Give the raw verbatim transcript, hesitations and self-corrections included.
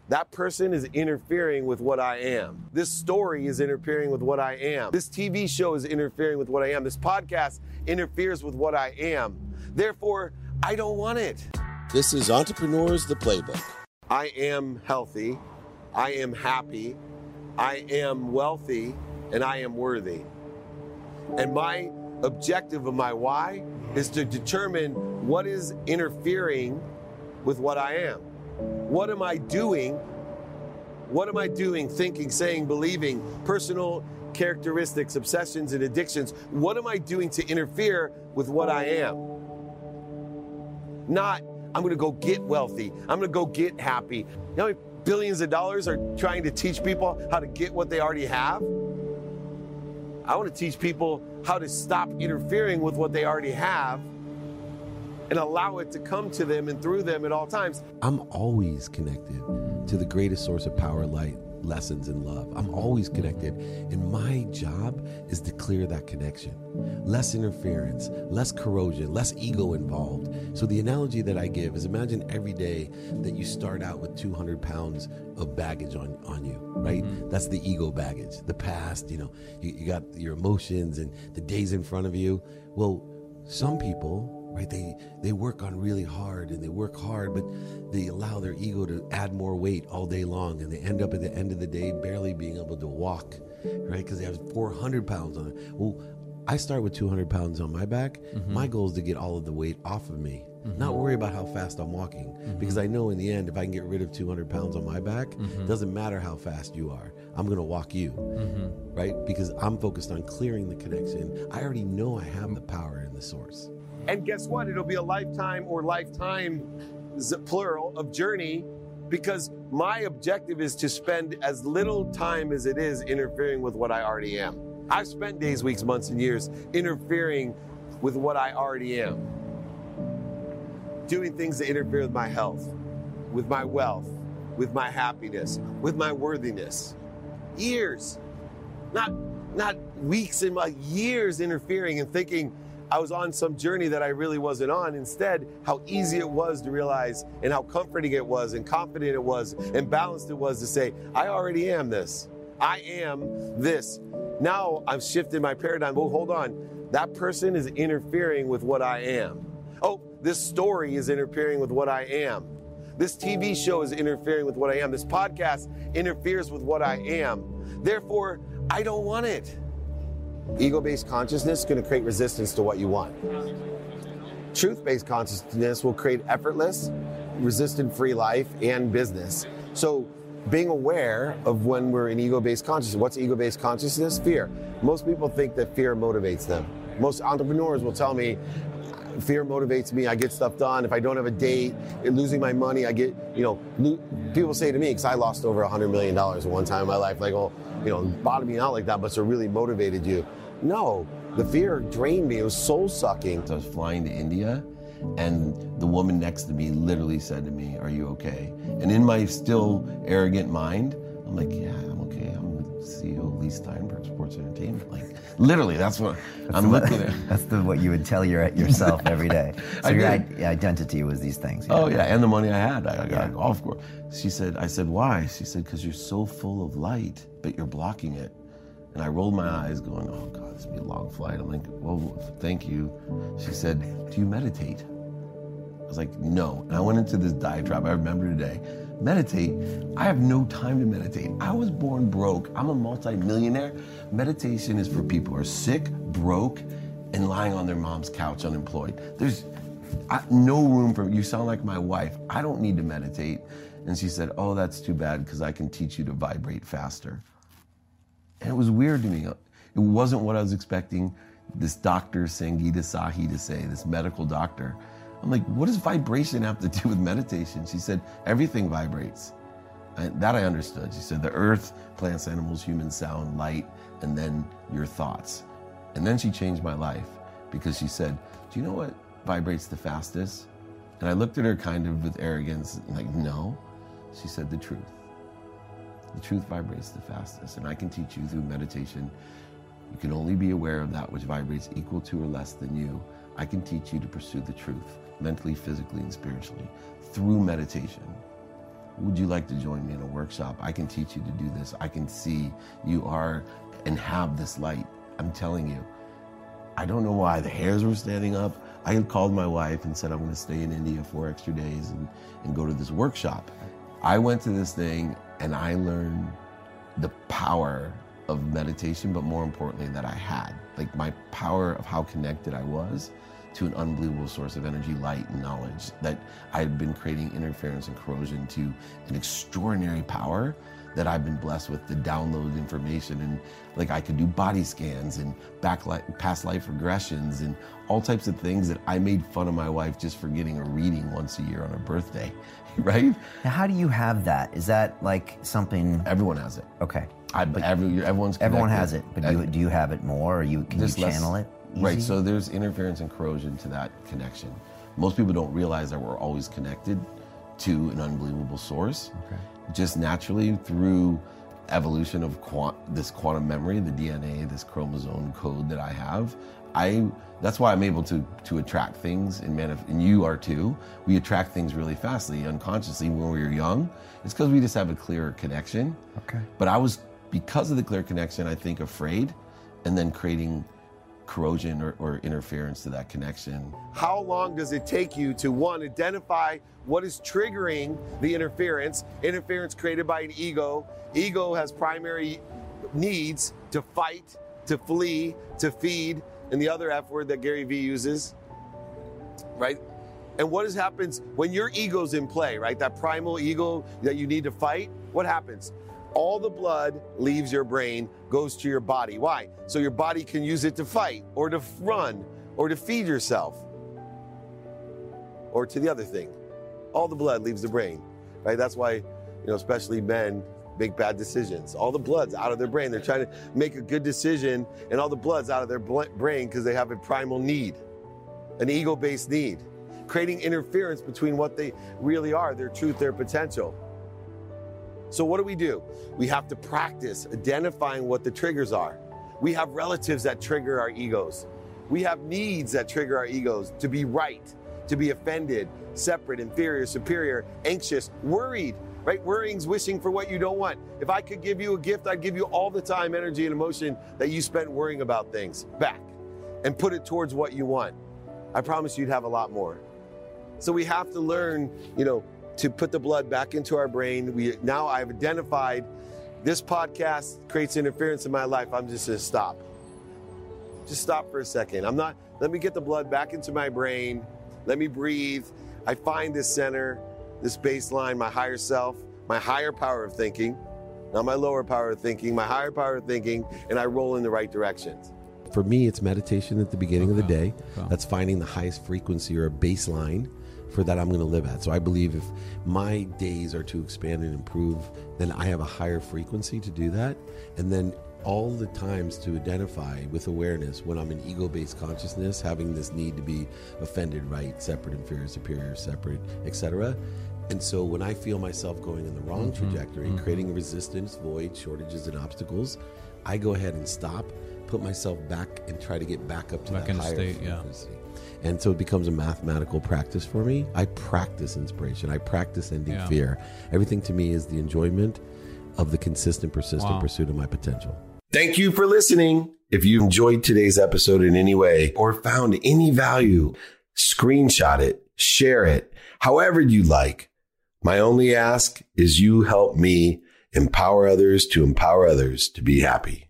That person is interfering with what I am. This story is interfering with what I am. This T V show is interfering with what I am. This podcast interferes with what I am. Therefore, I don't want it. This is Entrepreneurs, the Playbook. I am healthy. I am happy. I am wealthy. And I am worthy. And my objective of my why is to determine what is interfering with what I am. What am I doing? What am I doing, thinking, saying, believing, personal characteristics, obsessions, and addictions? What am I doing to interfere with what I am? Not, I'm going to go get wealthy. I'm going to go get happy. You know how many billions of dollars are trying to teach people how to get what they already have? I want to teach people how to stop interfering with what they already have and allow it to come to them and through them at all times. I'm always connected to the greatest source of power, light, lessons, and love. I'm always connected. And my job is to clear that connection. Less interference, less corrosion, less ego involved. So the analogy that I give is imagine every day that you start out with two hundred pounds of baggage on, on you, right? Mm-hmm. That's the ego baggage, the past, you know, you, you got your emotions and the days in front of you. Well, some people, right, they, they work on really hard and they work hard, but they allow their ego to add more weight all day long. And they end up at the end of the day barely being able to walk, right? Because they have four hundred pounds on it. Well, I start with two hundred pounds on my back. Mm-hmm. My goal is to get all of the weight off of me, mm-hmm. not worry about how fast I'm walking. Mm-hmm. Because I know in the end, if I can get rid of two hundred pounds on my back, mm-hmm. it doesn't matter how fast you are. I'm going to walk you, mm-hmm. right? Because I'm focused on clearing the connection. I already know I have the power in the source. And guess what? It'll be a lifetime or lifetime, plural, of journey, because my objective is to spend as little time as it is interfering with what I already am. I've spent days, weeks, months, and years interfering with what I already am. Doing things that interfere with my health, with my wealth, with my happiness, with my worthiness. Years, not, not weeks and like years interfering and thinking I was on some journey that I really wasn't on. Instead, how easy it was to realize and how comforting it was and confident it was and balanced it was to say, I already am this. I am this. Now I've shifted my paradigm. Oh, hold on. That person is interfering with what I am. Oh, this story is interfering with what I am. This T V show is interfering with what I am. This podcast interferes with what I am. Therefore, I don't want it. Ego-based consciousness is going to create resistance to what you want. Truth-based consciousness will create effortless, resistant-free life and business. So being aware of when we're in ego-based consciousness. What's ego-based consciousness? Fear. Most people think that fear motivates them. Most entrepreneurs will tell me, fear motivates me, I get stuff done. If I don't have a date, losing my money, I get, you know, lo- people say to me, because I lost over one hundred million dollars at one time in my life, like, oh, you know, bottoming out like that, but so it really motivated you. No, the fear drained me. It was soul-sucking. I was flying to India, and the woman next to me literally said to me, are you okay? And in my still arrogant mind, I'm like, yeah, I'm okay. I'm the C E O of Lee Steinberg Sports Entertainment. Like, literally, that's what that's I'm what, looking at. That's the, what you would tell your, yourself every day. So your I- identity was these things. Oh, know? yeah, and the money I had. I, I got yeah. a golf course. She said, I said, why? She said, because you're so full of light, but you're blocking it. And I rolled my eyes going, oh God, this will be a long flight. I'm like, well, thank you. She said, do you meditate? I was like, no. And I went into this diatribe, I remember today. Meditate? I have no time to meditate. I was born broke. I'm a multi-millionaire. Meditation is for people who are sick, broke, and lying on their mom's couch unemployed. There's I, no room for, you sound like my wife. I don't need to meditate. And she said, oh, that's too bad because I can teach you to vibrate faster. And it was weird to me. It wasn't what I was expecting this doctor, Sangeeta Sahi, to say, this medical doctor. I'm like, what does vibration have to do with meditation? She said, everything vibrates. And that I understood. She said, the earth, plants, animals, humans, sound, light, and then your thoughts. And then she changed my life because she said, do you know what vibrates the fastest? And I looked at her kind of with arrogance, like, no. She said, the truth. The truth vibrates the fastest, and I can teach you through meditation. You can only be aware of that which vibrates equal to or less than you. I can teach you to pursue the truth, mentally, physically, and spiritually, through meditation. would you like to join me in a workshop? I can teach you to do this. I can see you are and have this light. I'm telling you. I don't know why the hairs were standing up. I had called my wife and said, I'm going to stay in India four extra days and, and go to this workshop. I went to this thing and I learned the power of meditation, but more importantly, that I had. Like my power of how connected I was to an unbelievable source of energy, light, and knowledge, that I had been creating interference and corrosion to an extraordinary power that I've been blessed with to download information. And like I could do body scans and back li- past life regressions and all types of things that I made fun of my wife just for getting a reading once a year on her birthday, right? Now, how do you have that? Is that like something? Everyone has it. Okay. I, but every, everyone's Everyone connected. has it, but do you, do you have it more, or you can you channel less, it? Easy? Right, so there's interference and corrosion to that connection. Most people don't realize that we're always connected to an unbelievable source. Okay. Just naturally through evolution of quant- this quantum memory, the D N A, this chromosome code that I have. I that's why I'm able to to attract things, and manif- and you are too. We attract things really fastly, unconsciously when we were young. It's because we just have a clearer connection. Okay. But I was, because of the clear connection, I think afraid, and then creating corrosion or, or interference to that connection. How long does it take you to, one, identify what is triggering the interference? Interference created by an ego. Ego has primary needs to fight, to flee, to feed, and the other F word that Gary Vee uses, right? And what happens when your ego's in play, right? That primal ego that you need to fight, what happens? All the blood leaves your brain, goes to your body. Why? So your body can use it to fight or to run or to feed yourself or to the other thing. All the blood leaves the brain, right? That's why, you know, especially men make bad decisions. All the blood's out of their brain. They're trying to make a good decision and all the blood's out of their brain because they have a primal need, an ego-based need, creating interference between what they really are, their truth, their potential. So what do we do? We have to practice identifying what the triggers are. We have relatives that trigger our egos. We have needs that trigger our egos to be right, to be offended, separate, inferior, superior, anxious, worried, right? Worrying's wishing for what you don't want. If I could give you a gift, I'd give you all the time, energy, and emotion that you spent worrying about things back and put it towards what you want. I promise you'd have a lot more. So we have to learn, you know, to put the blood back into our brain. We now I've identified this podcast creates interference in my life. I'm just gonna stop. Just stop for a second. I'm not, let me get the blood back into my brain. Let me breathe. I find this center, this baseline, my higher self, my higher power of thinking, not my lower power of thinking, my higher power of thinking, and I roll in the right directions. For me, it's meditation at the beginning Okay. of the day. Okay. That's finding the highest frequency or a baseline for that I'm going to live at. So I believe if my days are to expand and improve, then I have a higher frequency to do that. And then all the times to identify with awareness when I'm in ego-based consciousness, having this need to be offended, right, separate, inferior, superior, separate, et cetera. And so when I feel myself going in the wrong Mm-hmm. trajectory, Mm-hmm. creating resistance, void, shortages, and obstacles, I go ahead and stop, put myself back, and try to get back up to Back that in higher state, yeah. frequency. And so it becomes a mathematical practice for me. I practice inspiration. I practice ending Yeah. fear. Everything to me is the enjoyment of the consistent, persistent Wow. pursuit of my potential. Thank you for listening. If you enjoyed today's episode in any way or found any value, screenshot it, share it, however you like. My only ask is you help me empower others to empower others to be happy.